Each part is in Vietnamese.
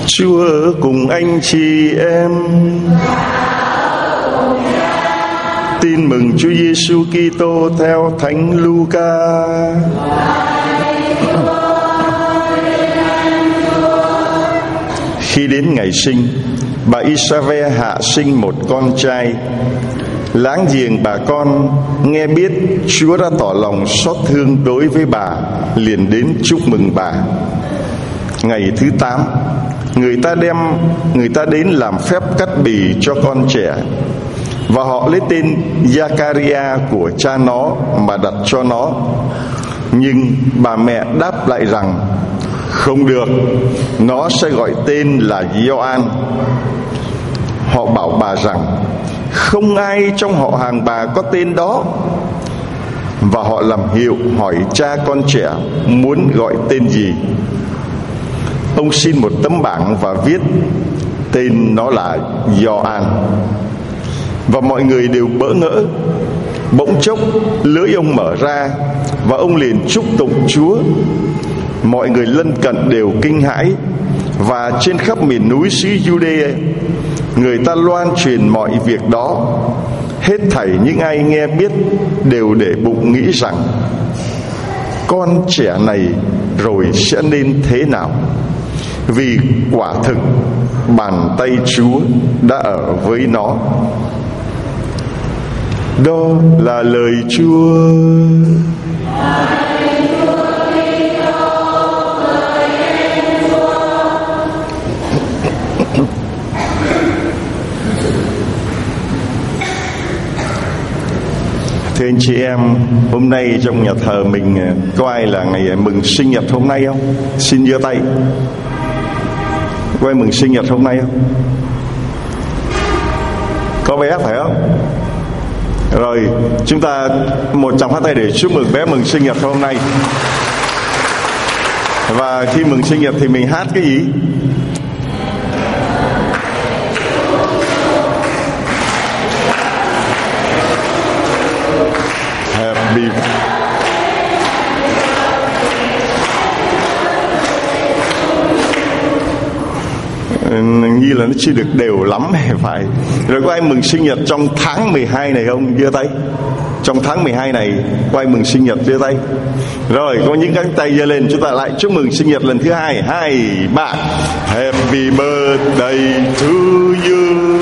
Chúa ở cùng anh chị em. Tin mừng Chúa Giêsu Kitô theo Thánh Luca. Khi đến ngày sinh, bà Isave hạ sinh một con trai. Láng giềng bà con nghe biết Chúa đã tỏ lòng xót thương đối với bà, liền đến chúc mừng bà. Ngày thứ 8, người ta đến làm phép cắt bì cho con trẻ, và họ lấy tên Giacaria của cha nó mà đặt cho nó. Nhưng bà mẹ đáp lại rằng không được, nó sẽ gọi tên là Gioan. Họ bảo bà rằng không ai trong họ hàng bà có tên đó, và họ làm hiệu hỏi cha con trẻ muốn gọi tên gì. Ông xin một tấm bảng và viết tên nó là Gioan, và mọi người đều bỡ ngỡ. Bỗng chốc lưỡi ông mở ra, và ông liền chúc tụng Chúa. Mọi người lân cận đều kinh hãi, và trên khắp miền núi xứ Giu-đê người ta loan truyền mọi việc đó. Hết thảy những ai nghe biết đều để bụng nghĩ rằng con trẻ này rồi sẽ nên thế nào, vì quả thực bàn tay Chúa đã ở với nó. Đó là lời Chúa. Thưa anh chị em, hôm nay trong nhà thờ mình có ai là ngày mừng sinh nhật hôm nay không? Xin giơ tay. Có ai mừng sinh nhật hôm nay không? Có bé phải không? Rồi, chúng ta một tràng phát tay để chúc mừng bé mừng sinh nhật hôm nay. Và khi mừng sinh nhật thì mình hát cái gì? Happy như là nó chưa được đều lắm phải. Rồi có ai mừng sinh nhật trong tháng 12 này không? Giơ tay. Trong tháng 12 này có ai mừng sinh nhật? Giơ tay. Rồi có những cánh tay giơ lên, chúng ta lại chúc mừng sinh nhật lần thứ 2. 2, 3. Happy birthday to you.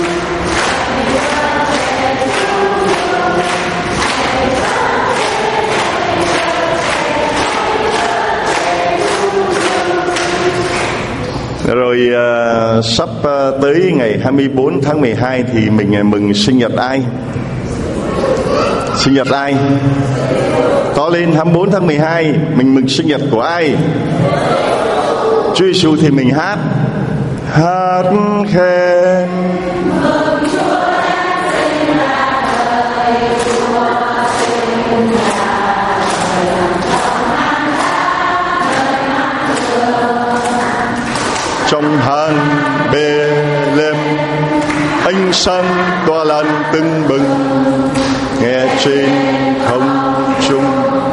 Rồi sắp tới ngày 24 tháng 12 thì mình mừng sinh nhật ai? Sinh nhật ai? To lên, 24 tháng 12 mình mừng sinh nhật của ai? Chúa Giêsu thì mình hát khen. Trong hang Bê-lêm, ánh sáng tỏa lan tưng bừng, nghe trên không trung.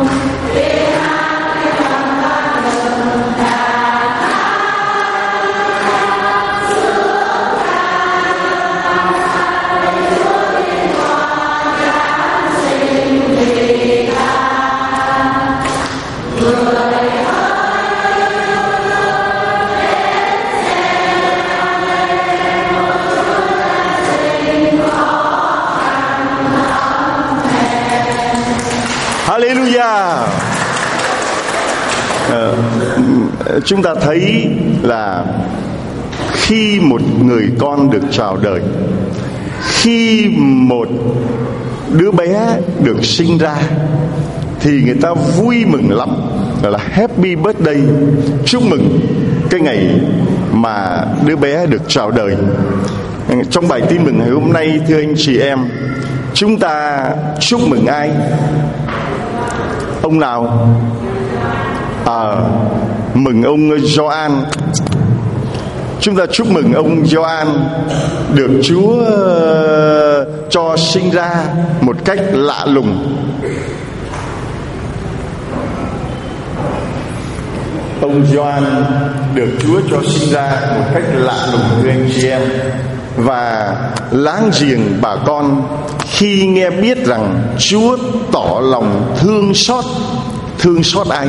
Hallelujah. Chúng ta thấy là khi một người con được chào đời, khi một đứa bé được sinh ra, thì người ta vui mừng lắm, gọi là happy birthday, chúc mừng cái ngày mà đứa bé được chào đời. Trong bài tin mừng ngày hôm nay, thưa anh chị em, chúng ta chúc mừng ai? Ông nào? Mừng ông Gioan. Chúng ta chúc mừng ông Gioan được Chúa cho sinh ra một cách lạ lùng. Ông Gioan được Chúa cho sinh ra một cách lạ lùng thưa anh chị em. Và láng giềng bà con khi nghe biết rằng Chúa tỏ lòng thương xót. Thương xót ai?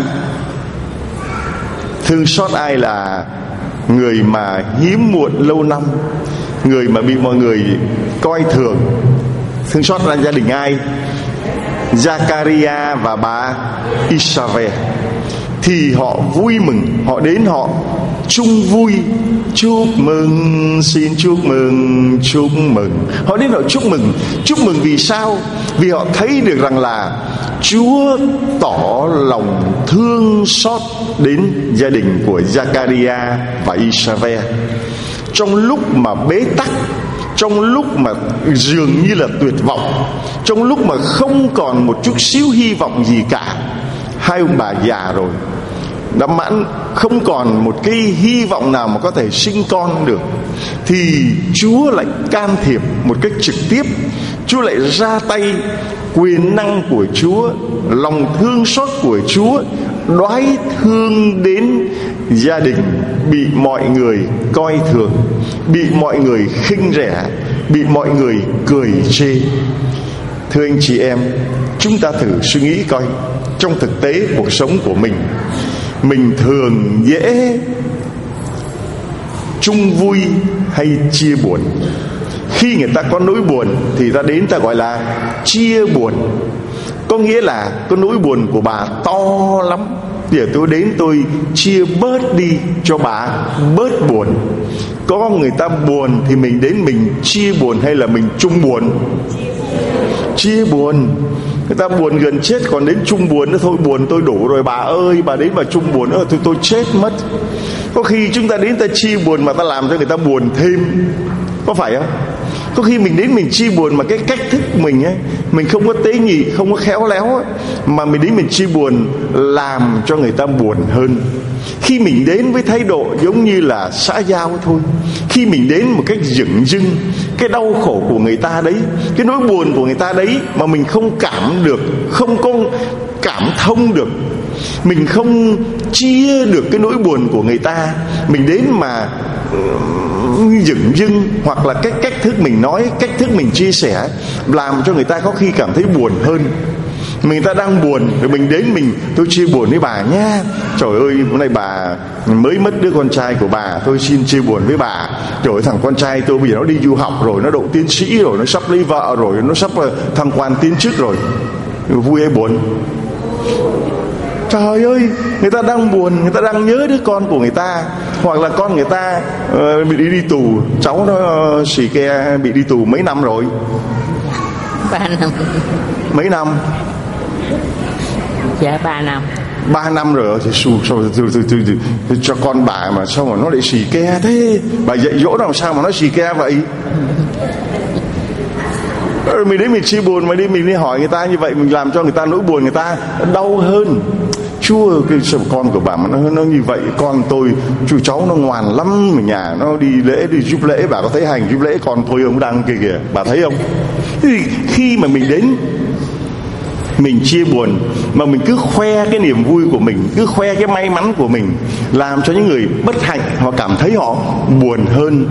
Thương xót ai là người mà hiếm muộn lâu năm, người mà bị mọi người coi thường. Thương xót là gia đình ai? Zakaria và bà Isabel. Thì họ vui mừng, họ đến họ chung vui, chúc mừng, xin chúc mừng, chúc mừng. Họ đến họ chúc mừng vì sao? Vì họ thấy được rằng là Chúa tỏ lòng thương xót đến gia đình của Zakaria và Isabel. Trong lúc mà bế tắc, trong lúc mà dường như là tuyệt vọng, trong lúc mà không còn một chút xíu hy vọng gì cả, hai ông bà già rồi, đã mãn, không còn một cái hy vọng nào mà có thể sinh con được, thì Chúa lại can thiệp một cách trực tiếp. Chúa lại ra tay. Quyền năng của Chúa, lòng thương xót của Chúa đoái thương đến gia đình bị mọi người coi thường, bị mọi người khinh rẻ, bị mọi người cười chê. Thưa anh chị em, chúng ta thử suy nghĩ coi, trong thực tế cuộc sống của mình thường dễ chung vui hay chia buồn. Khi người ta có nỗi buồn thì ta đến ta gọi là chia buồn. Có nghĩa là có nỗi buồn của bà to lắm, giờ tôi đến tôi chia bớt đi cho bà bớt buồn. Có người ta buồn thì mình đến mình chia buồn hay là mình chung buồn? Chia buồn. Người ta buồn gần chết còn đến chung buồn nữa, thôi buồn tôi đủ rồi bà ơi, bà đến mà chung buồn nữa thì tôi chết mất. Có khi chúng ta đến ta chia buồn mà ta làm cho người ta buồn thêm, có phải không? Có khi mình đến mình chia buồn mà cái cách thức mình ấy, mình không có tế nhị, không có khéo léo ấy, mà mình đến mình chia buồn làm cho người ta buồn hơn. Khi mình đến với thái độ giống như là xã giao thôi, khi mình đến một cách dửng dưng cái đau khổ của người ta đấy, cái nỗi buồn của người ta đấy mà mình không cảm được, không có cảm thông được, mình không chia được cái nỗi buồn của người ta, mình đến mà dửng dưng, hoặc là cái cách thức mình nói, cách thức mình chia sẻ làm cho người ta có khi cảm thấy buồn hơn. Người ta đang buồn rồi mình đến tôi chia buồn với bà nhá, trời ơi hôm nay bà mới mất đứa con trai của bà, tôi xin chia buồn với bà. Trời ơi, thằng con trai tôi bây giờ nó đi du học rồi, nó đậu tiến sĩ rồi, nó sắp lấy vợ rồi, nó sắp thăng quan tiến chức rồi. Vui hay buồn? Trời ơi, người ta đang buồn, người ta đang nhớ đứa con của người ta, hoặc là con người ta bị đi tù, cháu nó xì ke bị đi tù mấy năm rồi? 3 năm. Mấy năm? Dạ 3 năm. 3 năm rồi thì cho con bà mà sao mà nó lại xì ke thế? Bà dạy dỗ làm sao mà nó xì ke vậy? Mình đến mình chia buồn, mình đi hỏi người ta như vậy, mình làm cho người ta nỗi buồn người ta đau hơn. Chúa, cái con của bà mà nó như vậy, con tôi, chú cháu nó ngoan lắm, ở nhà nó đi lễ, đi giúp lễ, bà có thấy hành giúp lễ, con tôi ông đang kia kìa, bà thấy không? Thì khi mà mình đến mình chia buồn mà mình cứ khoe cái niềm vui của mình, cứ khoe cái may mắn của mình, làm cho những người bất hạnh họ cảm thấy họ buồn hơn.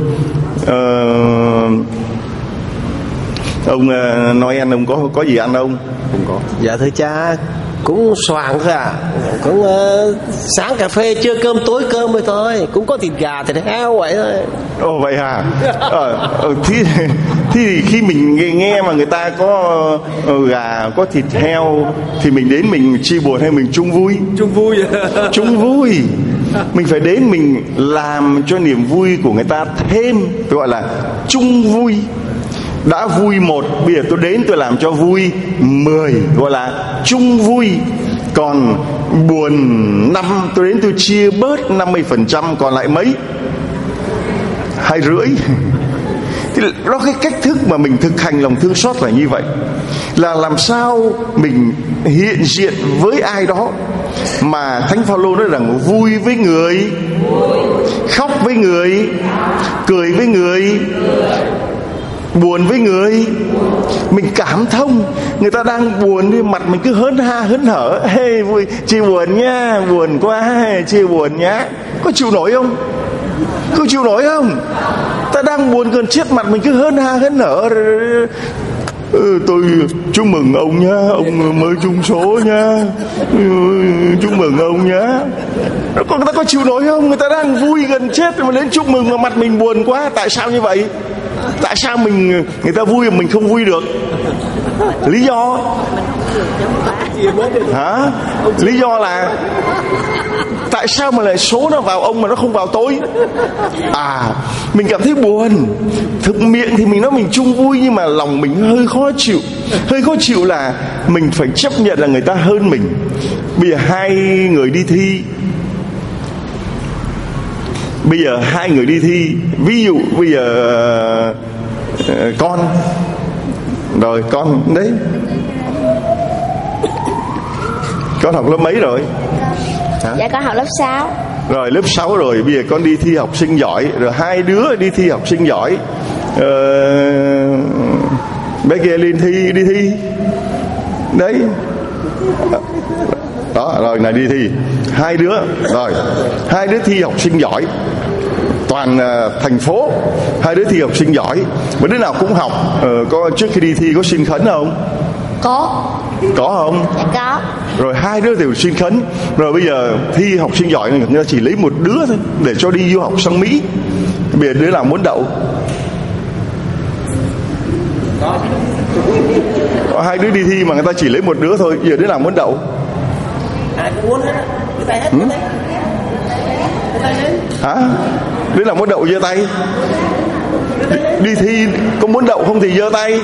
Ông Noel, ông có gì ăn không? Không có. Dạ thưa cha, cũng soạn thôi à, cũng sáng cà phê, trưa cơm, tối cơm rồi thôi, cũng có thịt gà, thịt heo vậy thôi. Ồ vậy hả? Thì khi mình nghe mà người ta có gà, có thịt heo thì mình đến mình chia buồn hay mình chung vui? Chung vui. Chung vui. Mình phải đến mình làm cho niềm vui của người ta thêm, tôi gọi là chung vui. Đã vui 1, bây giờ tôi đến tôi làm cho vui 10, gọi là chung vui. Còn buồn 5, tôi đến tôi chia bớt 50%, còn lại mấy? 2,5. Thì đó, cái cách thức mà mình thực hành lòng thương xót là như vậy. Là làm sao mình hiện diện với ai đó mà Thánh Phaolô nói rằng vui với người, khóc với người, cười với người, buồn với người, mình cảm thông. Người ta đang buồn thì mặt mình cứ hớn ha hớn hở, hey, vui, chị buồn nha, buồn quá, chị buồn nhá. Có chịu nổi không? Có chịu nổi không? Ta đang buồn gần chết, mặt mình cứ hớn ha hớn hở. Tôi chúc mừng ông nhá, ông mới trúng số nhá, chúc mừng ông nhá. Người ta có chịu nổi không? Người ta đang vui gần chết mà đến chúc mừng mà mặt mình buồn quá. Tại sao như vậy? Tại sao người ta vui mà mình không vui được? Lý do hả? Lý do là tại sao mà lại số nó vào ông mà nó không vào tôi? Mình cảm thấy buồn. Thực miệng thì mình nói mình chung vui, nhưng mà lòng mình hơi khó chịu. Hơi khó chịu là mình phải chấp nhận là người ta hơn mình. Bây giờ hai người đi thi. Ví dụ bây giờ con rồi, con đấy, con học lớp mấy rồi? Hả? Dạ con học lớp 6. Rồi lớp 6 rồi, bây giờ con đi thi học sinh giỏi. Rồi hai đứa đi thi học sinh giỏi. Bé kia đi thi đấy đó, rồi này đi thi. Hai đứa thi học sinh giỏi, toàn thành phố. Hai đứa thi học sinh giỏi, mà đứa nào cũng học. Có trước khi đi thi có xin khấn không? Có không? Dạ có. Rồi hai đứa đều xin khấn. Rồi bây giờ thi học sinh giỏi người ta chỉ lấy một đứa thôi để cho đi du học sang Mỹ. Bây giờ đứa nào muốn đậu? Có hai đứa đi thi mà người ta chỉ lấy một đứa thôi. Giờ đứa nào muốn đậu? Ai cũng muốn hết. Hả? Đứa nào muốn đậu giơ tay. Đi thi có muốn đậu không thì giơ tay.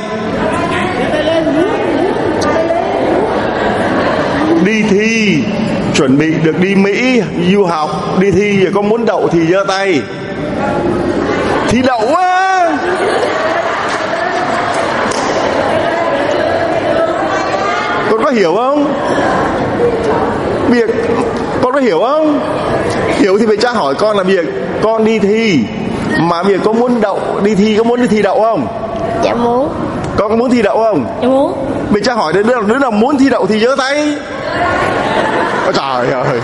Đi thi chuẩn bị được đi Mỹ du học, đi thi giờ có muốn đậu thì giơ tay. Thi đậu á. Con có hiểu không? Bây giờ con có hiểu không? Hiểu thì phải cha hỏi con là bây giờ con đi thi mà bây giờ có muốn đậu đi thi, có muốn đi thi đậu không? Dạ muốn. Con có muốn thi đậu không? Dạ muốn. Mình cha hỏi đứa nào muốn thi đậu thì giơ tay. Ôi trời ơi.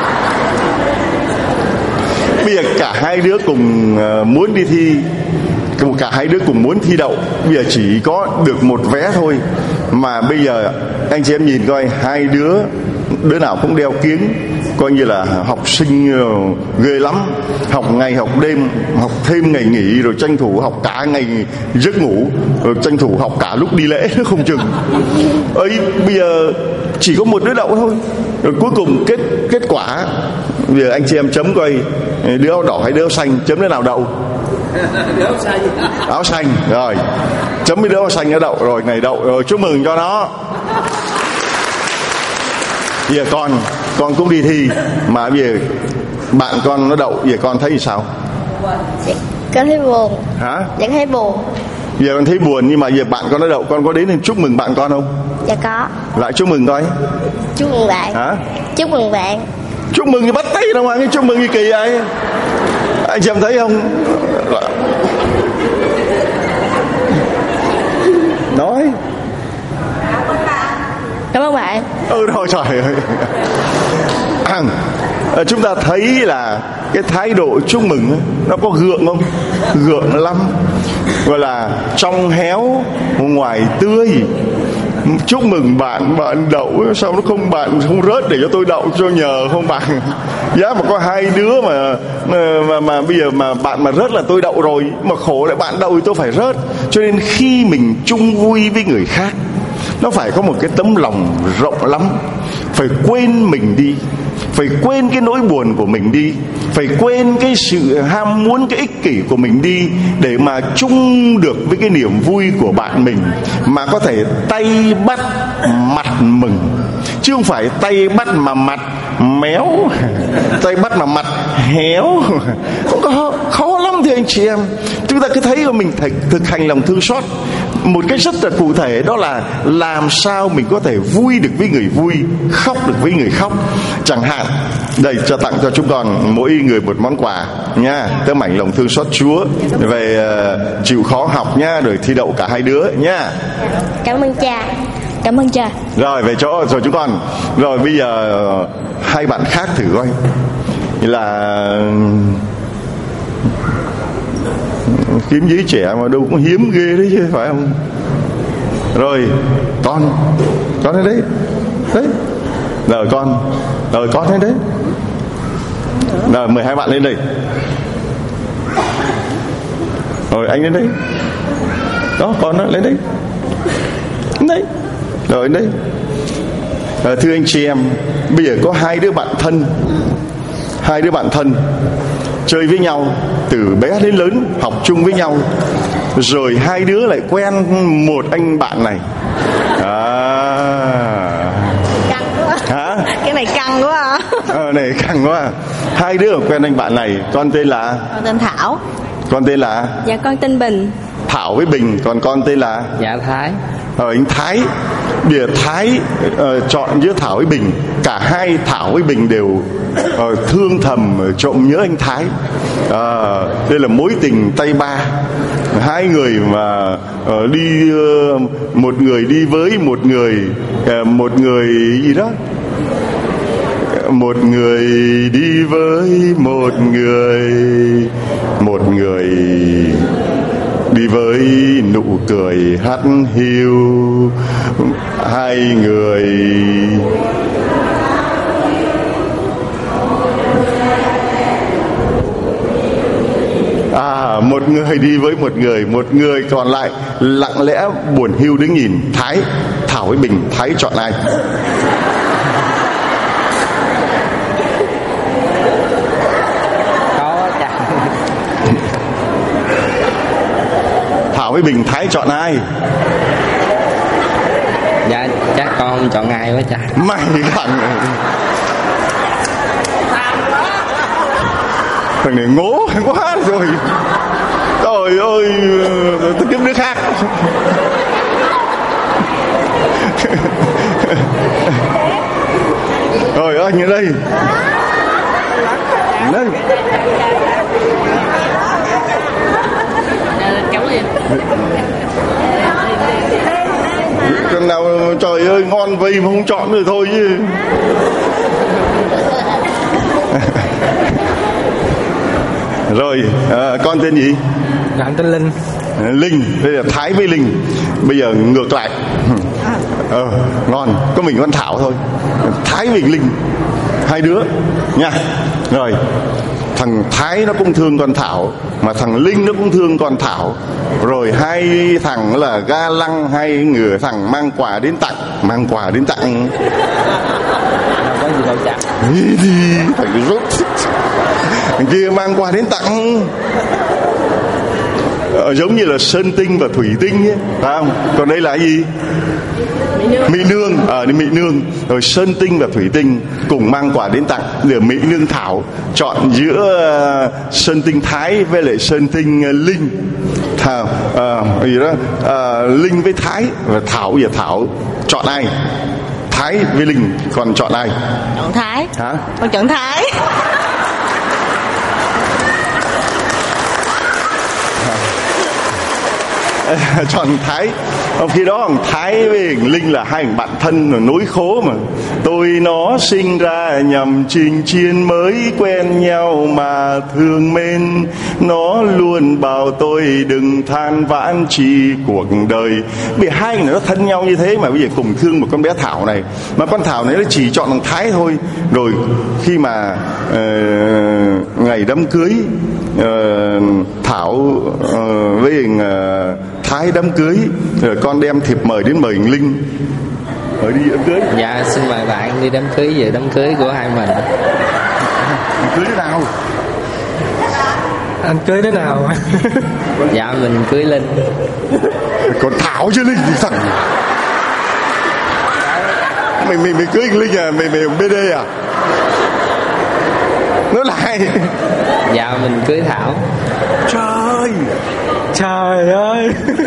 Bây giờ cả hai đứa cùng muốn đi thi, cả hai đứa cùng muốn thi đậu. Bây giờ chỉ có được một vé thôi. Mà bây giờ anh chị em nhìn coi, hai đứa nào cũng đeo kiếng, coi như là học sinh ghê lắm. Học ngày học đêm, học thêm ngày nghỉ, rồi tranh thủ học cả ngày giấc ngủ, rồi tranh thủ học cả lúc đi lễ không chừng. Ấy bây giờ chỉ có một đứa đậu thôi. Rồi cuối cùng kết quả bây giờ anh chị em chấm coi đứa áo đỏ hay đứa áo xanh, chấm đứa nào đậu? Áo xanh. Rồi chấm với đứa áo xanh nó đậu rồi, ngày đậu rồi, chúc mừng cho nó. Bây giờ con cũng đi thi mà bây giờ bạn con nó đậu, bây giờ con thấy như sao? Con thấy buồn. Hả? Dạ thấy buồn. Bây giờ con thấy buồn, nhưng mà giờ bạn con nó đậu, con có đến nên chúc mừng bạn con không? Dạ có. Lại chúc mừng coi. Chúc mừng bạn. Hả? Chúc mừng bạn. Chúc mừng thì bắt tay đâu mà, cái chúc mừng gì kỳ vậy? Anh chị em thấy không? Nói. Cảm ơn bạn. Thôi trời ơi. Chúng ta thấy là cái thái độ chúc mừng nó có gượng không? Gượng lắm. Gọi là trong héo ngoài tươi. Chúc mừng bạn đậu, sao nó không bạn không rớt để cho tôi đậu cho nhờ không bạn? Giá mà có hai đứa mà bây giờ mà bạn mà rớt là tôi đậu rồi, mà khổ lại bạn đậu thì tôi phải rớt. Cho nên khi mình chung vui với người khác, nó phải có một cái tấm lòng rộng lắm. Phải quên mình đi, phải quên cái nỗi buồn của mình đi, phải quên cái sự ham muốn, cái ích kỷ của mình đi, để mà chung được với cái niềm vui của bạn mình, mà có thể tay bắt mặt mừng, chứ không phải tay bắt mà mặt méo, tay bắt mà mặt héo. Khó lắm thưa anh chị em. Chúng ta cứ thấy mình thực hành lòng thương xót. một cái rất là cụ thể, đó là làm sao mình có thể vui được với người vui, khóc được với người khóc. Chẳng hạn đây, cho tặng cho chúng con mỗi người một món quà nha, tấm ảnh lòng thương xót Chúa về chịu khó học nha, rồi thi đậu cả hai đứa nha. Cảm ơn cha. Cảm ơn cha. Rồi về chỗ rồi chúng con. Rồi bây giờ hai bạn khác thử coi là kiếm giấy trẻ mà đâu cũng hiếm ghê đấy chứ, phải không? Rồi con đến đấy, đấy. Rồi con đến đấy. Rồi mời hai bạn lên đây. Rồi anh lên đây. Đó, con đó, lên đây. Đấy. Rồi đấy. Thưa anh chị em, bây giờ có hai đứa bạn thân chơi với nhau từ bé đến lớn, học chung với nhau, rồi hai đứa lại quen một anh bạn này. Căng quá. Hả? Cái này căng quá à. Này căng quá. Hai đứa quen anh bạn này. Con tên là? Con tên Thảo. Con tên là? Dạ con tên Bình. Thảo với Bình. Còn con tên là? Dạ Thái. Anh Thái. Bây giờ Thái chọn giữa Thảo với Bình. Cả hai Thảo với Bình đều thương thầm trộm nhớ anh Thái. Đây là mối tình tay ba. Hai người mà đi, một người đi với một người, một người gì đó, một người đi với một người, một người đi với nụ cười hắt hiu, hai người một người đi với một người còn lại lặng lẽ buồn hiu đứng nhìn. Thảo với Bình, Thái chọn ai? Thảo với Bình, Thái chọn ai? Dạ chắc con chọn ai quá cha. Mày thằng này ngố quá rồi. Trời ơi, tôi kiếm đứa khác. Rồi anh ở đây. Đây. Con nào trời ơi ngon vây mà không chọn rồi thôi chứ. Rồi con tên gì? Dạ tên Linh. Linh. Bây giờ Thái với Linh. Bây giờ ngược lại. Ngon. Có mình con Thảo thôi. Thái với Linh, hai đứa nha. Rồi thằng Thái nó cũng thương con Thảo, mà thằng Linh nó cũng thương con Thảo. Rồi hai thằng là ga lăng, hai người thằng mang quà đến tặng. Có gì đâu cha. Đi thằng rút. Thằng kia mang quà đến tặng. Giống như là sơn tinh và thủy tinh ấy, phải không? Còn đây là cái gì? Mỹ nương. Mỹ nương. Rồi sơn tinh và thủy tinh cùng mang quà đến tặng. Để Mỹ nương Thảo chọn giữa sơn tinh Thái với lại sơn tinh Linh. Gì đó, Linh với Thái và Thảo. Bây giờ Thảo chọn ai? Thái với Linh, còn chọn ai? Chọn Thái. Hả? Con chọn Thái. Chọn Thái. Khi đó thằng Thái với thằng Linh là hai thằng bạn thân rồi, nối khố mà. Tôi nó sinh ra nhằm chinh chiến, mới quen nhau mà thương mến. Nó luôn bảo tôi đừng than vãn chi cuộc đời. Vì hai người nó thân nhau như thế mà bây giờ cùng thương một con bé Thảo này. Mà con Thảo này nó chỉ chọn thằng Thái thôi. Rồi khi mà ngày đám cưới, Thảo với Thái đám cưới, rồi con đem thiệp mời đến mời Linh đi đám cưới. Dạ xin mời bạn đi đám cưới, về đám cưới của hai mình. Cưới thế nào? Anh cưới thế nào? Dạ mình cưới Linh. Còn Thảo chứ Linh gì thằng? Mày cưới Linh à? Mày BD à? Nói lại. Dạ mình cưới Thảo. Trời ơi.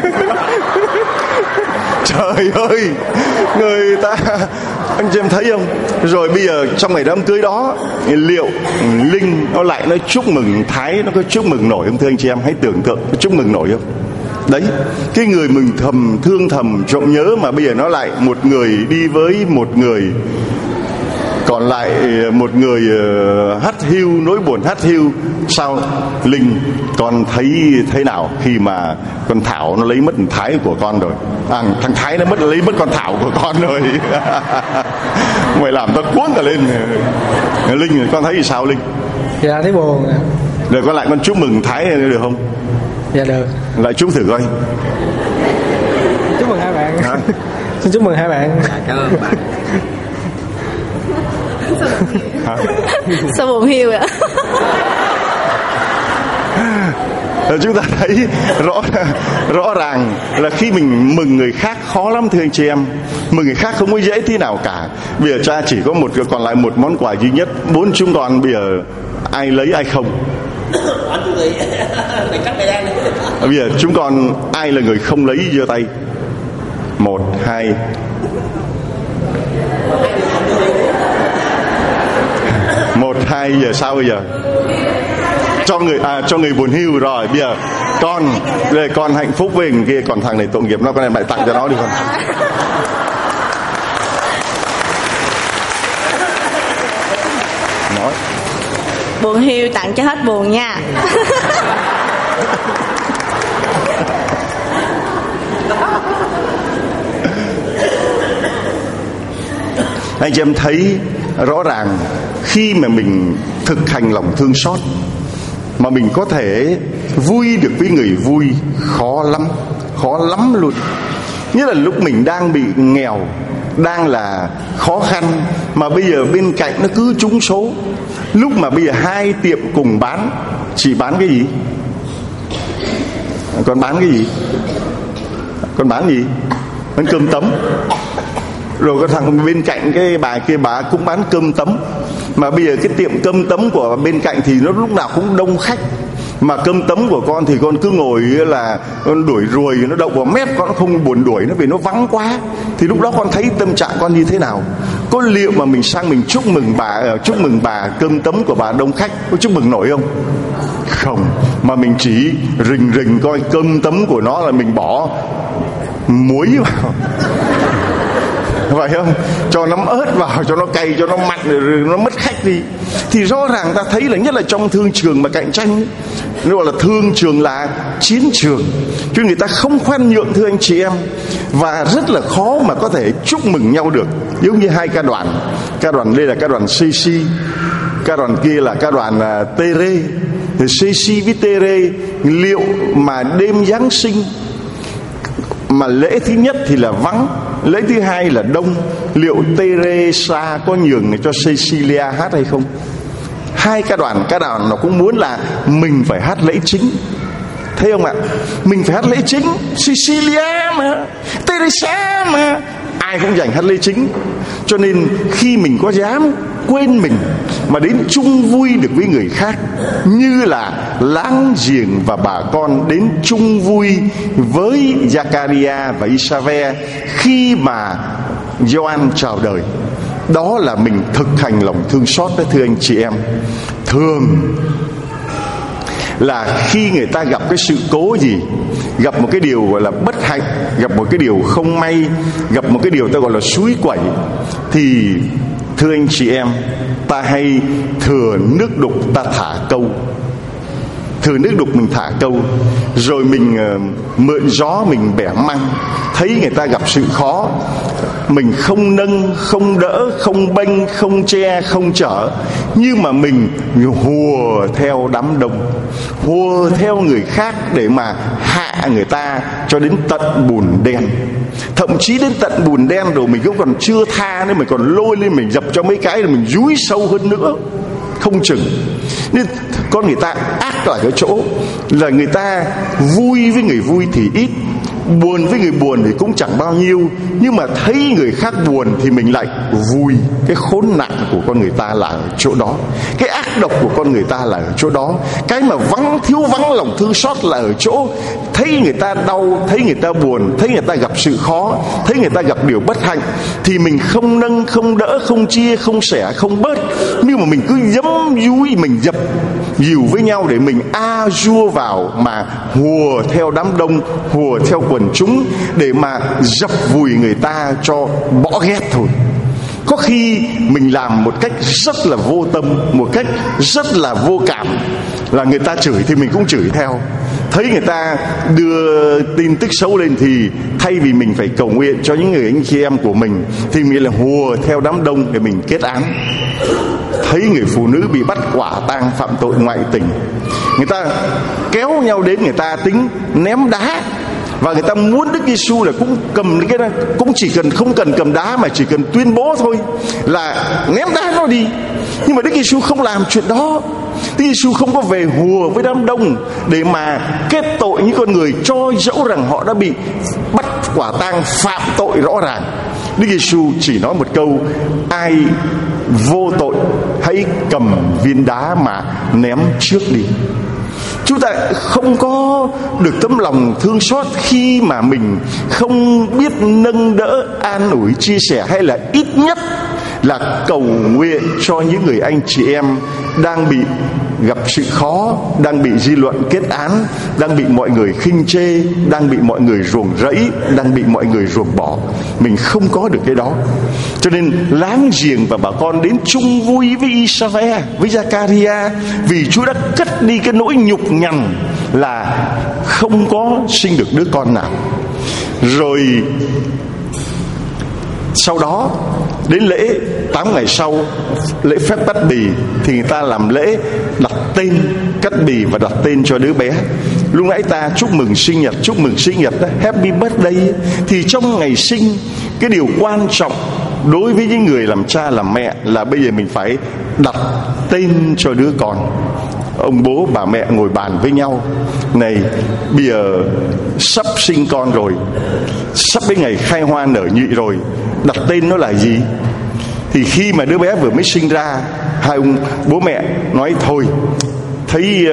Trời ơi, người ta, anh chị em thấy không? Rồi bây giờ trong ngày đám cưới đó, liệu Linh nó lại nó chúc mừng Thái, nó có chúc mừng nổi không thưa anh chị em? Hãy tưởng tượng nó chúc mừng nổi không? Đấy, cái người mình thầm thương thầm trộm nhớ mà bây giờ nó lại một người đi với một người, còn lại một người hắt hiu, nỗi buồn hắt hiu. Sao Linh, con thấy thế nào khi mà con Thảo nó lấy mất Thái của con rồi? Thằng Thái nó lấy mất con Thảo của con rồi. Mày làm tao cuống cả lên. Linh, con thấy gì sao Linh? Dạ thấy buồn. Rồi con lại con chúc mừng Thái được không? Dạ được. Lại chúc thử coi. Chúc mừng hai bạn. Hả? Xin chúc mừng hai bạn. Cảm ơn bạn. Hả? Sao buồn hiu vậy? Chúng ta thấy rõ ràng là khi mình mừng người khác khó lắm thưa anh chị em. Mừng người khác không có dễ tí nào cả. Bây giờ cha chỉ có còn lại một món quà duy nhất. 4 chúng con bây giờ ai lấy ai không? Bây giờ chúng con ai là người không lấy giơ tay. 1, 2. Một, hai, giờ sao bây giờ? Cho người buồn hiu rồi. Bây giờ con hạnh phúc với người kia, còn thằng này tội nghiệp, nó con này lại tặng cho nó đi con. Nói. Buồn hiu tặng cho hết buồn nha. Anh chị em thấy rõ ràng khi mà mình thực hành lòng thương xót mà mình có thể vui được với người vui khó lắm luôn. Nhất là lúc mình đang bị nghèo, đang là khó khăn mà bây giờ bên cạnh nó cứ trúng số. Lúc mà bây giờ 2 tiệm cùng bán, chị bán cái gì? Con bán cái gì? Con bán gì? Bán cơm tấm. Rồi cái thằng bên cạnh cái bà kia bà cũng bán cơm tấm. Mà bây giờ cái tiệm cơm tấm của bên cạnh thì nó lúc nào cũng đông khách. Mà cơm tấm của con thì con cứ ngồi là con đuổi ruồi nó đậu vào mép con, nó không buồn đuổi nó vì nó vắng quá. Thì lúc đó con thấy tâm trạng con như thế nào? Có liệu mà mình sang mình chúc mừng bà cơm tấm của bà đông khách, có chúc mừng nổi không? Không, mà mình chỉ rình coi cơm tấm của nó là mình bỏ muối vào, phải không? Cho nấm ớt vào, cho nó cay, cho nó mặn, rồi nó mất khách đi. Thì rõ ràng ta thấy là nhất là trong thương trường mà cạnh tranh ấy, nó gọi là thương trường là chiến trường, chứ người ta không khoan nhượng thưa anh chị em. Và rất là khó mà có thể chúc mừng nhau được. Giống như 2 ca đoàn. Ca đoàn đây là ca đoàn CC, ca đoàn kia là ca đoàn Tere. CC với Tere, liệu mà đêm Giáng sinh mà lễ thứ nhất thì là vắng, lễ thứ hai là đông, liệu Teresa có nhường cho Cecilia hát hay không? 2 ca đoàn nó cũng muốn là mình phải hát lễ chính, thấy không ạ? Mình phải hát lễ chính, Cecilia mà, Teresa mà, ai cũng giành hát lễ chính. Cho nên khi mình có dám quên mình mà đến chung vui được với người khác, như là láng giềng và bà con đến chung vui với Zakaria và Isabel khi mà Gioan chào đời, đó là mình thực hành lòng thương xót đó thưa anh chị em. Thường là khi người ta gặp cái sự cố gì, gặp một cái điều gọi là bất hạnh, gặp một cái điều không may, gặp một cái điều ta gọi là xúi quẩy, thì thưa anh chị em, ta hay thừa nước đục ta thả câu. Thừa nước đục mình thả câu, rồi mình mượn gió mình bẻ măng. Thấy người ta gặp sự khó, mình không nâng, không đỡ, không bênh, không che, không chở, nhưng mà mình hùa theo đám đông, hùa theo người khác để mà hạ người ta cho đến tận bùn đen. Thậm chí đến tận bùn đen rồi mình cũng còn chưa tha nữa, mình còn lôi lên mình dập cho mấy cái rồi mình dúi sâu hơn nữa, không chừng. Nên con người ta ác ở cái chỗ là người ta vui với người vui thì ít, Buồn với người buồn thì cũng chẳng bao nhiêu, nhưng mà thấy người khác buồn thì mình lại vui. Cái khốn nạn của con người ta là ở chỗ đó, cái ác độc của con người ta là ở chỗ đó. Cái mà thiếu vắng lòng thương xót là ở chỗ thấy người ta đau, thấy người ta buồn, thấy người ta gặp sự khó, thấy người ta gặp điều bất hạnh thì mình không nâng, không đỡ, không chia, không sẻ, không bớt, nhưng mà mình cứ giấm dúi, mình dập dìu với nhau để mình dua vào mà hùa theo đám đông, hùa theo quần chúng để mà dập vùi người ta cho bỏ ghét thôi. Có khi mình làm một cách rất là vô tâm, một cách rất là vô cảm, là người ta chửi thì mình cũng chửi theo. Thấy người ta đưa tin tức xấu lên thì thay vì mình phải cầu nguyện cho những người anh chị em của mình thì mình là hùa theo đám đông để mình kết án. Thấy người phụ nữ bị bắt quả tang phạm tội ngoại tình, người ta kéo nhau đến, người ta tính ném đá. Và người ta muốn Đức Giêsu là cũng cầm cái đó, cũng chỉ cần không cần cầm đá mà chỉ cần tuyên bố thôi là ném đá nó đi. Nhưng mà Đức Giêsu không làm chuyện đó. Đức Giêsu không có về hùa với đám đông để mà kết tội những con người, cho dẫu rằng họ đã bị bắt quả tang phạm tội rõ ràng. Đức Giêsu chỉ nói một câu: ai vô tội hãy cầm viên đá mà ném trước đi. Chúng ta không có được tấm lòng thương xót khi mà mình không biết nâng đỡ, an ủi, chia sẻ, hay là ít nhất là cầu nguyện cho những người anh chị em đang bị gặp sự khó, đang bị dư luận kết án, đang bị mọi người khinh chê, đang bị mọi người ruồng rẫy, đang bị mọi người ruồng bỏ. Mình không có được cái đó. Cho nên láng giềng và bà con đến chung vui với Isaiah, với Zakaria, vì Chúa đã cất đi cái nỗi nhục nhằn là không có sinh được đứa con nào. Rồi sau đó đến lễ 8 ngày sau, lễ phép cắt bì, thì người ta làm lễ đặt tên, cắt bì và đặt tên cho đứa bé. Lúc nãy ta chúc mừng sinh nhật đó, happy birthday. Thì trong ngày sinh, cái điều quan trọng đối với những người làm cha làm mẹ là bây giờ mình phải đặt tên cho đứa con. Ông bố bà mẹ ngồi bàn với nhau: này, bây giờ sắp sinh con rồi, sắp đến ngày khai hoa nở nhụy rồi, đặt tên nó là gì? Thì khi mà đứa bé vừa mới sinh ra, hai ông bố mẹ nói thôi, thấy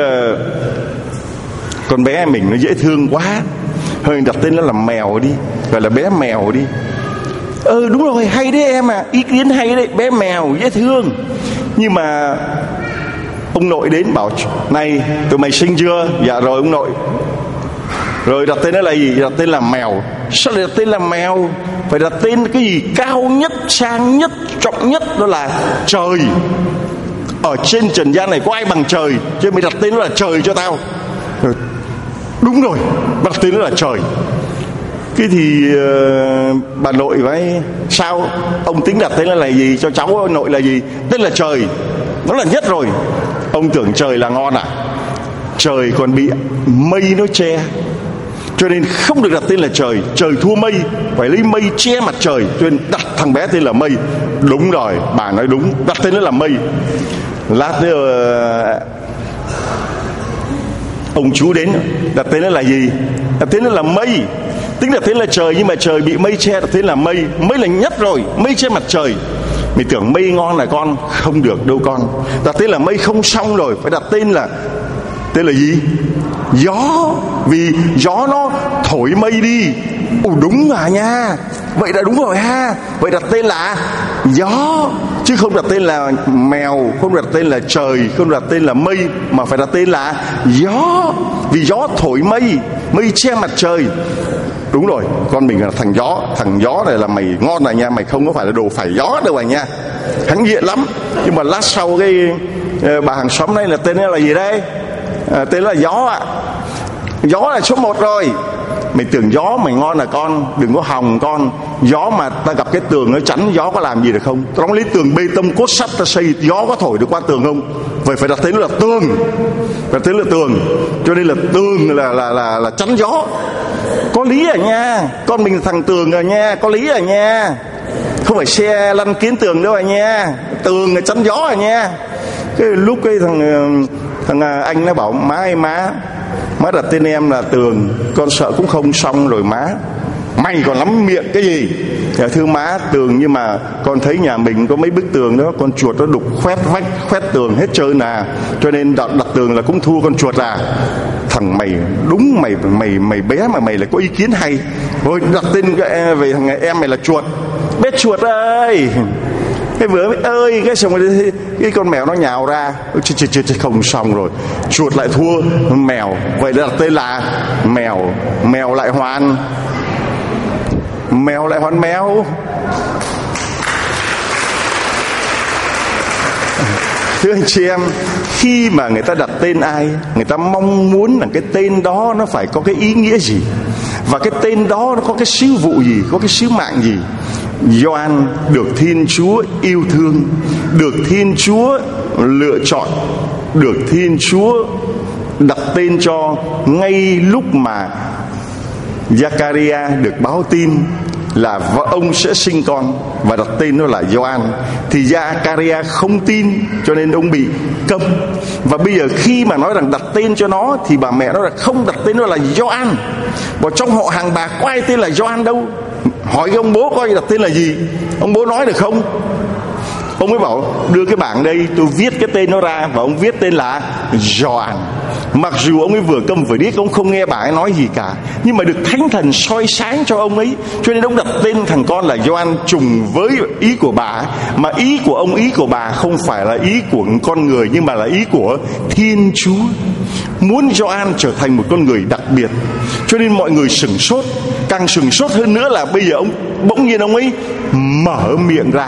con bé mình nó dễ thương quá, hơi đặt tên nó là Mèo đi, gọi là bé Mèo đi. Đúng rồi, hay đấy em à, ý kiến hay đấy, bé Mèo dễ thương. Nhưng mà ông nội đến bảo: này, tụi mày sinh chưa? Dạ rồi ông nội. Rồi đặt tên nó là gì? Đặt tên là Mèo. Sao lại đặt tên là Mèo? Phải đặt tên cái gì cao nhất, sang nhất, trọng nhất, đó là trời. Ở trên trần gian này có ai bằng trời, cho mày đặt tên nó là trời cho tao. Đúng rồi, đặt tên nó là trời. Cái thì bà nội nói: sao ông tính đặt tên nó là gì cho cháu nội là gì? Tên là trời, nó là nhất rồi. Ông tưởng trời là ngon à? Trời còn bị mây nó che, cho nên không được đặt tên là trời. Trời thua mây, phải lấy mây che mặt trời, cho nên đặt thằng bé tên là Mây. Đúng rồi, bà nói đúng, đặt tên nó là Mây. Lát nữa ông chú đến, đặt tên nó là gì? Đặt tên nó là Mây. Tính đặt tên là trời, nhưng mà trời bị mây che, đặt tên là Mây. Mây là nhất rồi, mây che mặt trời. Mình tưởng mây ngon là con, không được đâu con. Đặt tên là Mây không xong rồi, phải đặt tên là gì? Gió, vì gió nó thổi mây đi. Đúng à nha, vậy đã đúng rồi ha. Vậy đặt tên là gió, chứ không đặt tên là Mèo, không đặt tên là trời, không đặt tên là Mây, mà phải đặt tên là gió, vì gió thổi mây, mây che mặt trời. Đúng rồi, con mình là thằng gió. Thằng gió này là mày ngon rồi nha, mày không có phải là đồ phải gió đâu à nha. Hắn nghiện lắm. Nhưng mà lát sau cái bà hàng xóm này là tên là gì đây? Tên là Gió ạ. Gió là số 1 rồi. Mày tưởng gió mày ngon là con, đừng có hòng con. Gió mà ta gặp cái tường nó chắn, gió có làm gì được không? Tao lấy tường bê tông cốt sắt ta xây, gió có thổi được qua tường không? Vậy phải đặt tên là tường, phải tên là tường. Cho nên là tường là chắn gió. Có lý à nha, con mình là thằng tường à nha, có lý à nha. Không phải xe lăn kiến tường đâu à nha, tường là chắn gió à nha. Cái lúc cái thằng Thằng anh nó bảo má ơi má đặt tên em là Tường, con sợ cũng không xong rồi má. Mày còn lắm miệng cái gì? Thưa má, Tường, nhưng mà con thấy nhà mình có mấy bức tường đó, con chuột nó đục khoét vách khoét tường hết trơn à, cho nên đặt tường là cũng thua con chuột à. Thằng mày đúng, mày bé mà mày lại có ý kiến hay. Thôi đặt tên về thằng em mày là Chuột. Bé Chuột ơi, cái vừa ơi, cái xong rồi cái con mèo nó nhào ra, không xong rồi, chuột lại thua mèo, vậy đặt tên là mèo lại hoàn mèo. Thưa anh chị em, khi mà người ta đặt tên ai, người ta mong muốn là cái tên đó nó phải có cái ý nghĩa gì, và cái tên đó nó có cái sứ vụ gì, có cái sứ mạng gì. Gioan được Thiên Chúa yêu thương, được Thiên Chúa lựa chọn, được Thiên Chúa đặt tên cho ngay lúc mà Giacaria được báo tin là vợ ông sẽ sinh con và đặt tên nó là Gioan, thì Giacaria không tin cho nên ông bị câm. Và bây giờ khi mà nói rằng đặt tên cho nó thì bà mẹ nó là không đặt tên nó là Gioan. Và trong họ hàng bà có ai tên là Gioan đâu. Hỏi cái ông bố coi đặt tên là gì, ông bố nói được không? Ông mới bảo đưa cái bảng đây, tôi viết cái tên nó ra, và ông viết tên là Gioan. Mặc dù ông ấy vừa câm vừa điếc, ông không nghe bà ấy nói gì cả, nhưng mà được Thánh Thần soi sáng cho ông ấy, cho nên ông đặt tên thằng con là Gioan trùng với ý của bà. Mà ý của ông, ý của bà không phải là ý của con người, nhưng mà là ý của Thiên Chúa, muốn Gioan trở thành một con người đặc biệt. Cho nên mọi người sửng sốt. Càng sửng sốt hơn nữa là bây giờ ông bỗng nhiên ông ấy mở miệng ra.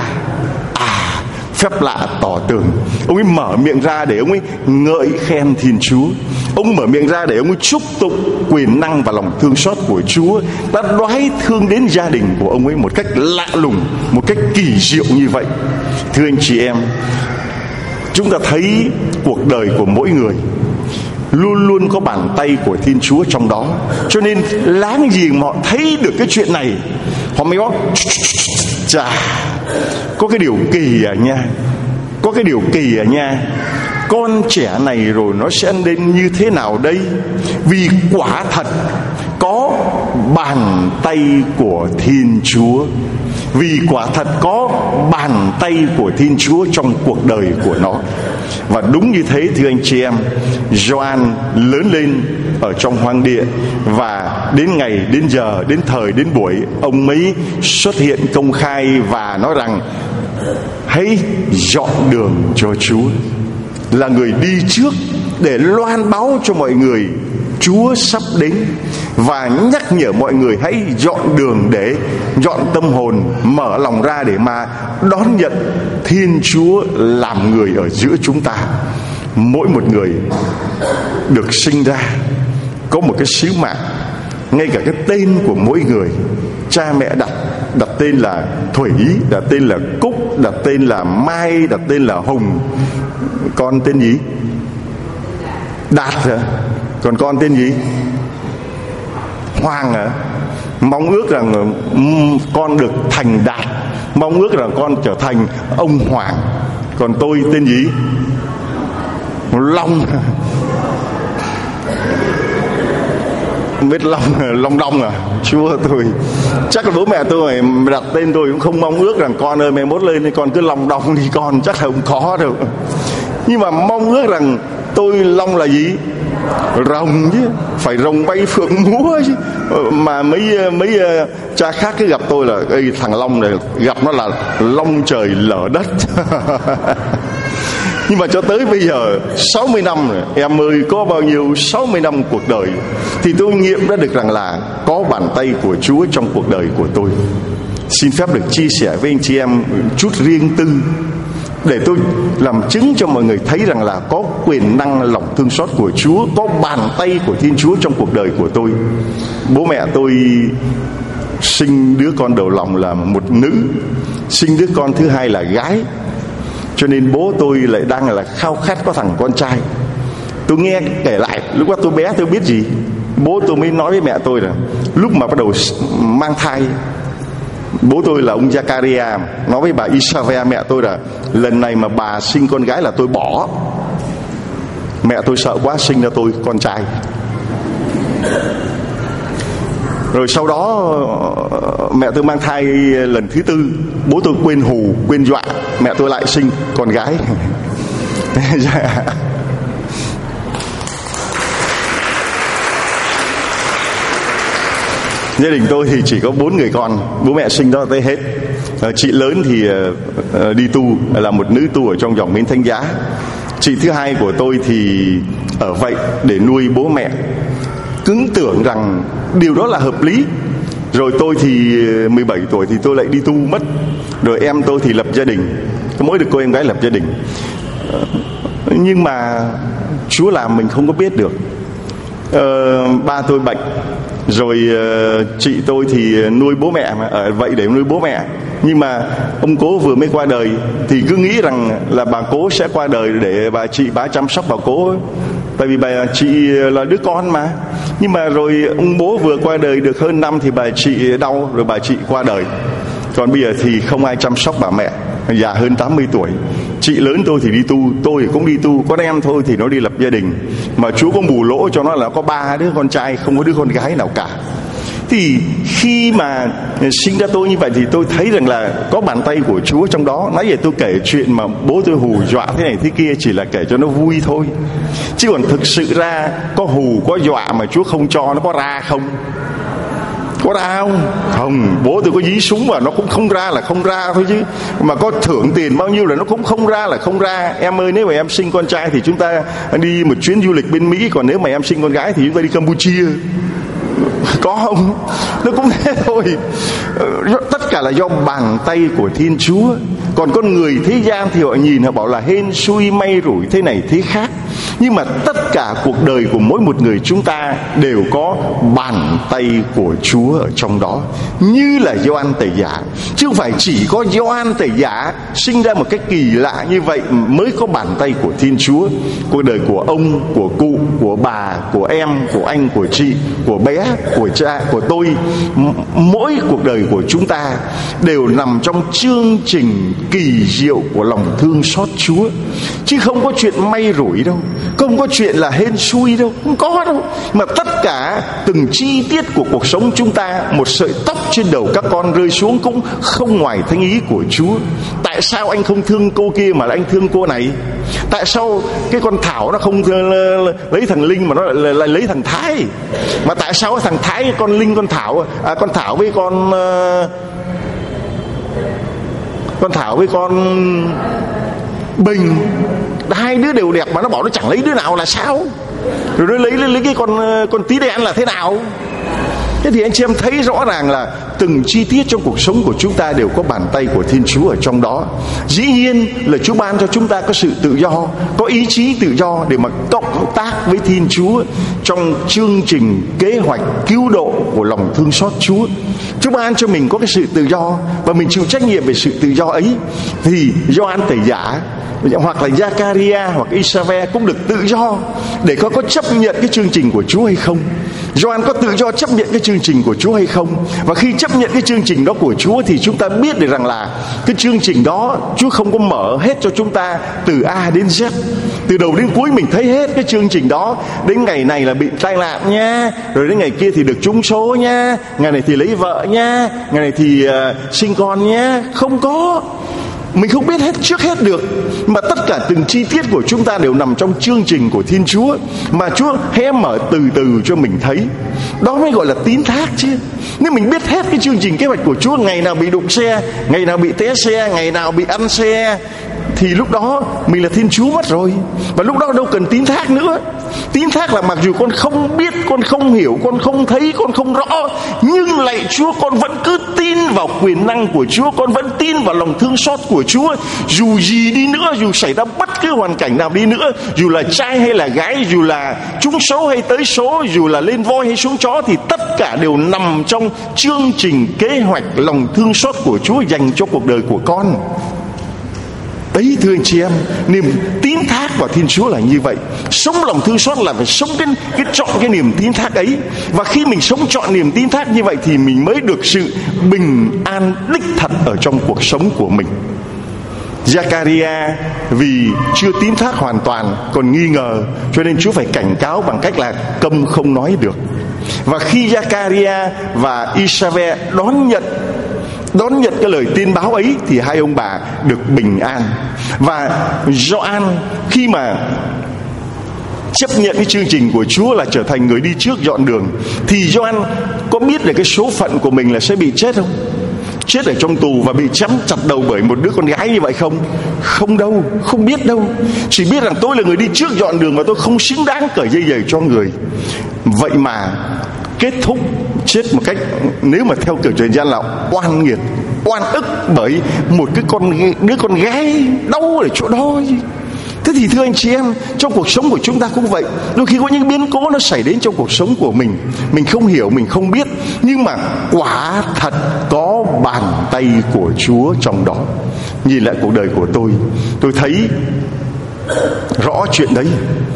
Phép lạ tỏ tường. Ông ấy mở miệng ra để ông ấy ngợi khen Thiên Chúa. Ông mở miệng ra để ông ấy chúc tụng quyền năng và lòng thương xót của Chúa đã đoái thương đến gia đình của ông ấy một cách lạ lùng, một cách kỳ diệu như vậy. Thưa anh chị em, chúng ta thấy cuộc đời của mỗi người luôn luôn có bàn tay của Thiên Chúa trong đó. Cho nên láng giềng họ thấy được cái chuyện này, họ mới nói chà, có cái điều kỳ à nha, có cái điều kỳ à nha, con trẻ này rồi nó sẽ lên như thế nào đây? Vì quả thật có bàn tay của Thiên Chúa, vì quả thật có bàn tay của Thiên Chúa trong cuộc đời của nó. Và đúng như thế thưa anh chị em, Gioan lớn lên ở trong hoang địa, và đến ngày, đến giờ, đến thời, đến buổi ông mới xuất hiện công khai và nói rằng hãy dọn đường cho Chúa, là người đi trước để loan báo cho mọi người Chúa sắp đến, và nhắc nhở mọi người hãy dọn đường để dọn tâm hồn, mở lòng ra để mà đón nhận Thiên Chúa làm người ở giữa chúng ta. Mỗi một người được sinh ra có một cái sứ mạng, ngay cả cái tên của mỗi người cha mẹ đặt tên là Thủy, đặt tên là Cúc, đặt tên là Mai, đặt tên là Hùng. Con tên gì? Đạt hả? Còn con tên gì? Hoàng hả? Mong ước rằng con được thành Đạt, mong ước rằng con trở thành ông Hoàng. Còn tôi tên gì? Long. Biết Long Đông à? Chúa tôi, chắc là bố mẹ tôi đặt tên tôi cũng không mong ước rằng con ơi mày mốt lên thì con cứ Long Đông đi con, chắc là không có đâu. Nhưng mà mong ước rằng tôi Long là gì? Rồng chứ, phải rồng bay phượng múa chứ. Mà mấy cha khác cứ gặp tôi là ê, thằng Long này, gặp nó là long trời lở đất. Nhưng mà cho tới bây giờ 60 năm rồi, em ơi, có bao nhiêu 60 năm cuộc đời, thì tôi nghiệm ra được rằng là có bàn tay của Chúa trong cuộc đời của tôi. Xin phép được chia sẻ với anh chị em chút riêng tư, để tôi làm chứng cho mọi người thấy rằng là có quyền năng lòng thương xót của Chúa, có bàn tay của Thiên Chúa trong cuộc đời của tôi. Bố mẹ tôi sinh đứa con đầu lòng là một nữ, sinh đứa con thứ hai là gái, cho nên bố tôi lại đang là khao khát có thằng con trai. Tôi nghe kể lại lúc đó tôi bé tôi biết gì, bố tôi mới nói với mẹ tôi là lúc mà bắt đầu mang thai, bố tôi là ông Giacaria nói với bà Isavia mẹ tôi là lần này mà bà sinh con gái là tôi bỏ. Mẹ tôi sợ quá sinh ra tôi con trai. Rồi sau đó mẹ tôi mang thai lần thứ 4, bố tôi quên hù, quên dọa, mẹ tôi lại sinh con gái. Gia đình tôi thì chỉ có 4 người con, bố mẹ sinh đó tới hết. Chị lớn thì đi tu, là một nữ tu ở trong dòng Miến Thánh Giá. Chị thứ hai của tôi thì ở vậy để nuôi bố mẹ, cứ tưởng rằng điều đó là hợp lý. Rồi tôi thì 17 tuổi thì tôi lại đi tu mất. Rồi em tôi thì lập gia đình, có mỗi được cô em gái lập gia đình. Nhưng mà Chúa làm mình không có biết được. Ba tôi bệnh, rồi chị tôi thì nuôi bố mẹ mà, ở vậy để nuôi bố mẹ. Nhưng mà ông cố vừa mới qua đời thì cứ nghĩ rằng là bà cố sẽ qua đời để bà chăm sóc bà cố ấy. Tại vì bà chị là đứa con mà. Nhưng mà rồi ông bố vừa qua đời được hơn năm thì bà chị đau, rồi bà chị qua đời. Còn bây giờ thì không ai chăm sóc bà mẹ, già hơn 80 tuổi. Chị lớn tôi thì đi tu, tôi thì cũng đi tu. Con em thôi thì nó đi lập gia đình. Mà Chúa có bù lỗ cho nó là có 3 đứa con trai, không có đứa con gái nào cả. Thì khi mà sinh ra tôi như vậy thì tôi thấy rằng là có bàn tay của Chúa trong đó. Nãy giờ tôi kể chuyện mà bố tôi hù dọa thế này thế kia chỉ là kể cho nó vui thôi. Chứ còn thực sự ra có hù có dọa mà Chúa không cho nó có ra không? Có ra không? Không. Bố tôi có dí súng mà nó cũng không ra là không ra thôi chứ. Mà có thưởng tiền bao nhiêu là nó cũng không ra là không ra. Em ơi, nếu mà em sinh con trai thì chúng ta đi một chuyến du lịch bên Mỹ. Còn nếu mà em sinh con gái thì chúng ta đi Campuchia. Có không? Nó cũng thế thôi. Tất cả là do bàn tay của Thiên Chúa. Còn con người thế gian thì họ nhìn, họ bảo là hên xui may rủi thế này thế khác. Nhưng mà tất cả cuộc đời của mỗi một người chúng ta đều có bàn tay của Chúa ở trong đó. Như là Gioan Tẩy Giả. Chứ không phải chỉ có Gioan Tẩy Giả sinh ra một cách kỳ lạ như vậy mới có bàn tay của Thiên Chúa. Cuộc đời của ông, của cụ, của bà, của em, của anh, của chị, của bé, của cha, của tôi, mỗi cuộc đời của chúng ta đều nằm trong chương trình kỳ diệu của lòng thương xót Chúa. Chứ không có chuyện may rủi đâu, không có chuyện là hên xui đâu, không có đâu. Mà tất cả từng chi tiết của cuộc sống chúng ta, một sợi tóc trên đầu các con rơi xuống cũng không ngoài thánh ý của Chúa. Tại sao anh không thương cô kia mà anh thương cô này? Tại sao cái con Thảo nó không lấy thằng Linh mà nó lại lấy thằng Thái? Mà tại sao thằng Thái, con Linh, con Thảo với con Thảo với con Bình, hai đứa đều đẹp mà nó bảo nó chẳng lấy đứa nào là sao? Rồi nó lấy cái con tí đen là thế nào? Thế thì anh chị em thấy rõ ràng là từng chi tiết trong cuộc sống của chúng ta đều có bàn tay của Thiên Chúa ở trong đó. Dĩ nhiên là Chúa ban cho chúng ta có sự tự do, có ý chí tự do để mà cộng tác với Thiên Chúa trong chương trình kế hoạch cứu độ của lòng thương xót Chúa. Chúa ban cho mình có cái sự tự do và mình chịu trách nhiệm về sự tự do ấy. Thì Gioan Tẩy Giả hoặc là Gia-ca-ri-a hoặc Isa-ve cũng được tự do để có chấp nhận cái chương trình của Chúa hay không. Gioan có tự do chấp nhận cái chương trình của Chúa hay không? Và khi chấp nhận cái chương trình đó của Chúa thì chúng ta biết được rằng là cái chương trình đó Chúa không có mở hết cho chúng ta từ A đến Z, từ đầu đến cuối mình thấy hết cái chương trình đó. Đến ngày này là bị tai nạn nha, rồi đến ngày kia thì được trúng số nha, ngày này thì lấy vợ nha, ngày này thì sinh con nha. Không có. Mình không biết hết trước hết được. Mà tất cả từng chi tiết của chúng ta đều nằm trong chương trình của Thiên Chúa mà Chúa hé mở từ từ cho mình thấy. Đó mới gọi là tín thác chứ. Nếu mình biết hết cái chương trình kế hoạch của Chúa, ngày nào bị đụng xe, ngày nào bị té xe, ngày nào bị ăn xe, thì lúc đó mình là Thiên Chúa mất rồi. Và lúc đó đâu cần tín thác nữa. Tín thác là mặc dù con không biết, con không hiểu, con không thấy, con không rõ, nhưng lạy Chúa, con vẫn cứ tin vào quyền năng của Chúa, con vẫn tin vào lòng thương xót của Chúa. Dù gì đi nữa, dù xảy ra bất cứ hoàn cảnh nào đi nữa, dù là trai hay là gái, dù là trúng số hay tới số, dù là lên voi hay xuống chó, thì tất cả đều nằm trong chương trình kế hoạch lòng thương xót của Chúa dành cho cuộc đời của con. Đấy, thưa anh chị em, niềm tín thác vào Thiên Chúa là như vậy. Sống lòng thương xót là phải sống chọn cái niềm tín thác ấy. Và khi mình sống chọn niềm tín thác như vậy thì mình mới được sự bình an đích thật ở trong cuộc sống của mình. Giê-ca-ri-a vì chưa tín thác hoàn toàn, còn nghi ngờ, cho nên Chúa phải cảnh cáo bằng cách là câm không nói được. Và khi Giê-ca-ri-a và I-sa-ve đón nhận cái lời tiên báo ấy thì hai ông bà được bình an. Và Gioan khi mà chấp nhận cái chương trình của Chúa là trở thành người đi trước dọn đường, thì Gioan có biết là cái số phận của mình là sẽ bị chết không? Chết ở trong tù và bị chém chặt đầu bởi một đứa con gái như vậy không? Không đâu, không biết đâu. Chỉ biết rằng tôi là người đi trước dọn đường và tôi không xứng đáng cởi dây giày cho người. Vậy mà kết thúc chết một cách, nếu mà theo kiểu trần gian là oan nghiệt, oan ức bởi một cái đứa con gái đau ở chỗ đó. Thế thì thưa anh chị em, trong cuộc sống của chúng ta cũng vậy. Đôi khi có những biến cố nó xảy đến trong cuộc sống của mình không hiểu, mình không biết, nhưng mà quả thật có bàn tay của Chúa trong đó. Nhìn lại cuộc đời của tôi thấy rõ chuyện đấy.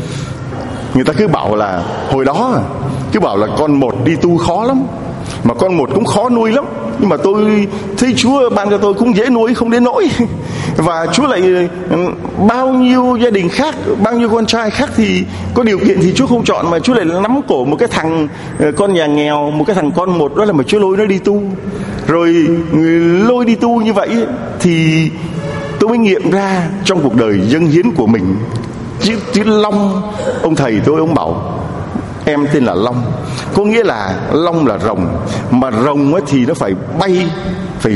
Người ta cứ bảo là hồi đó cứ bảo là con một đi tu khó lắm, mà con một cũng khó nuôi lắm. Nhưng mà tôi thấy Chúa ban cho tôi cũng dễ nuôi, không đến nỗi. Và Chúa lại bao nhiêu gia đình khác, bao nhiêu con trai khác thì có điều kiện thì Chúa không chọn, mà Chúa lại nắm cổ một cái thằng con nhà nghèo, một cái thằng con một, đó là mà Chúa lôi nó đi tu. Rồi lôi đi tu như vậy thì tôi mới nghiệm ra trong cuộc đời dâng hiến của mình, chữ Long, ông thầy tôi ông bảo em tên là Long, có nghĩa là Long là rồng, mà rồng ấy thì nó phải bay, phải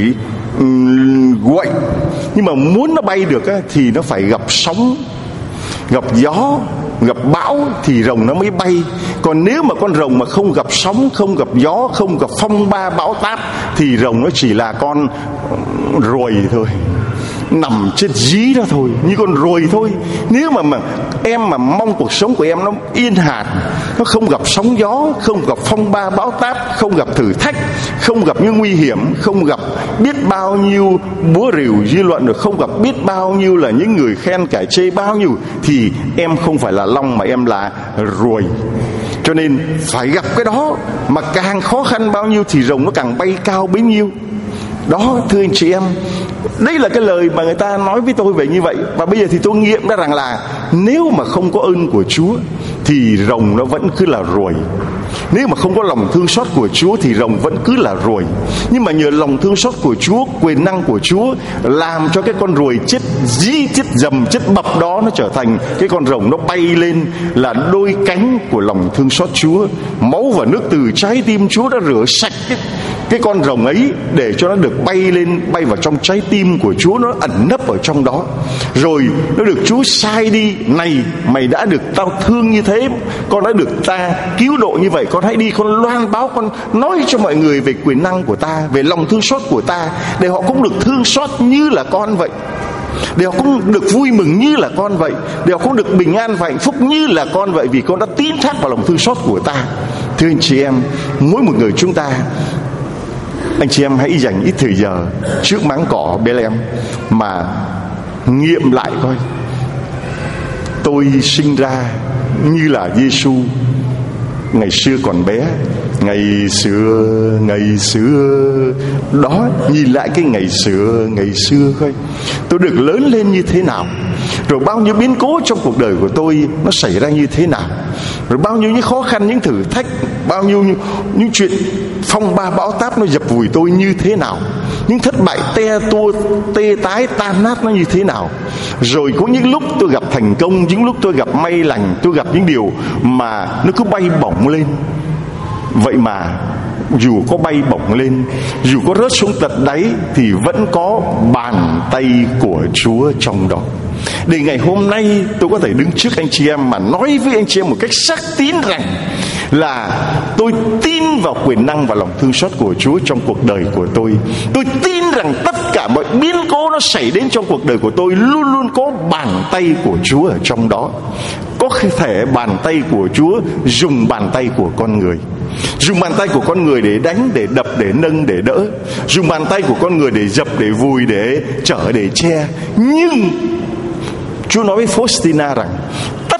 quậy, nhưng mà muốn nó bay được ấy, thì nó phải gặp sóng, gặp gió, gặp bão thì rồng nó mới bay. Còn nếu mà con rồng mà không gặp sóng, không gặp gió, không gặp phong ba bão táp thì rồng nó chỉ là con ruồi thôi, nằm trên dí đó thôi, như con ruồi thôi. Nếu mà em mà mong cuộc sống của em nó yên hạt, nó không gặp sóng gió, không gặp phong ba bão táp, không gặp thử thách, không gặp những nguy hiểm, không gặp biết bao nhiêu búa rìu dư luận, rồi không gặp biết bao nhiêu là những người khen cải chê bao nhiêu, thì em không phải là Long mà em là ruồi. Cho nên phải gặp cái đó, mà càng khó khăn bao nhiêu thì rồng nó càng bay cao bấy nhiêu. Đó thưa anh chị em, đây là cái lời mà người ta nói với tôi về như vậy. Và bây giờ thì tôi nghiệm ra rằng là nếu mà không có ơn của Chúa thì rồng nó vẫn cứ là ruồi. Nếu mà không có lòng thương xót của Chúa thì rồng vẫn cứ là ruồi. Nhưng mà nhờ lòng thương xót của Chúa, quyền năng của Chúa làm cho cái con ruồi chết dí, chết dầm, chết bập đó nó trở thành cái con rồng, nó bay lên là đôi cánh của lòng thương xót Chúa. Máu và nước từ trái tim Chúa đã rửa sạch cái con rồng ấy để cho nó được bay lên, bay vào trong trái tim của Chúa, nó ẩn nấp ở trong đó. Rồi nó được Chúa sai đi, này mày đã được tao thương như thế, con đã được ta cứu độ như vậy, con hãy đi, con loan báo, con nói cho mọi người về quyền năng của ta, về lòng thương xót của ta, để họ cũng được thương xót như là con vậy, để họ cũng được vui mừng như là con vậy, để họ cũng được bình an và hạnh phúc như là con vậy, vì con đã tín thác vào lòng thương xót của ta. Thưa anh chị em, mỗi một người chúng ta, anh chị em hãy dành ít thời giờ trước máng cỏ Bethlehem mà nghiệm lại coi, tôi sinh ra như là Giêsu ngày xưa còn bé, ngày xưa đó, nhìn lại cái ngày xưa coi, tôi được lớn lên như thế nào, rồi bao nhiêu biến cố trong cuộc đời của tôi nó xảy ra như thế nào, rồi bao nhiêu những khó khăn, những thử thách, bao nhiêu những chuyện phong ba bão táp nó dập vùi tôi như thế nào, những thất bại te tua tê tái tan nát nó như thế nào. Rồi có những lúc tôi gặp thành công, những lúc tôi gặp may lành, tôi gặp những điều mà nó cứ bay bổng lên. Vậy mà dù có bay bổng lên, dù có rớt xuống tận đáy, thì vẫn có bàn tay của Chúa trong đó. Để ngày hôm nay tôi có thể đứng trước anh chị em mà nói với anh chị em một cách xác tín rằng là tôi tin vào quyền năng và lòng thương xót của Chúa trong cuộc đời của tôi. Tôi tin rằng tất cả mọi biến cố nó xảy đến trong cuộc đời của tôi luôn luôn có bàn tay của Chúa ở trong đó. Có thể bàn tay của Chúa dùng bàn tay của con người, dùng bàn tay của con người để đánh, để đập, để nâng, để đỡ, dùng bàn tay của con người để dập, để vùi, để chở, để che. Nhưng Chúa nói với Faustina rằng tất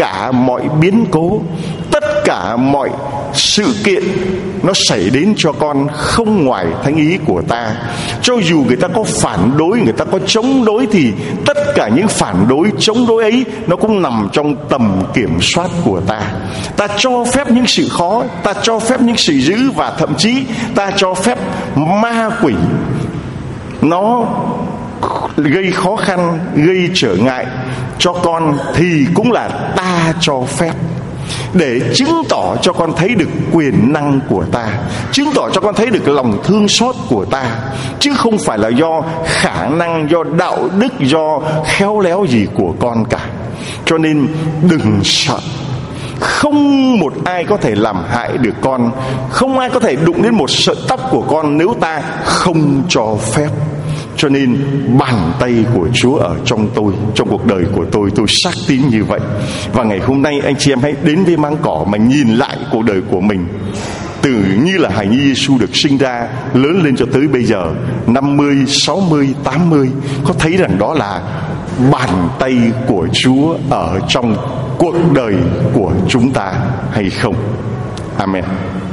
cả mọi biến cố, tất cả mọi sự kiện nó xảy đến cho con không ngoài thánh ý của ta. Cho dù người ta có phản đối, người ta có chống đối, thì tất cả những phản đối, chống đối ấy nó cũng nằm trong tầm kiểm soát của ta. Ta cho phép những sự khó, ta cho phép những sự dữ, và thậm chí ta cho phép ma quỷ nó gây khó khăn, gây trở ngại cho con, thì cũng là ta cho phép, để chứng tỏ cho con thấy được quyền năng của ta, chứng tỏ cho con thấy được lòng thương xót của ta, chứ không phải là do khả năng, do đạo đức, do khéo léo gì của con cả. Cho nên đừng sợ. Không một ai có thể làm hại được con, không ai có thể đụng đến một sợi tóc của con nếu ta không cho phép. Cho nên bàn tay của Chúa ở trong tôi, trong cuộc đời của tôi xác tín như vậy. Và ngày hôm nay anh chị em hãy đến với máng cỏ mà nhìn lại cuộc đời của mình, từ như là hài nhi Giêsu được sinh ra, lớn lên cho tới bây giờ 50, 60, 80, có thấy rằng đó là bàn tay của Chúa ở trong cuộc đời của chúng ta hay không? Amen.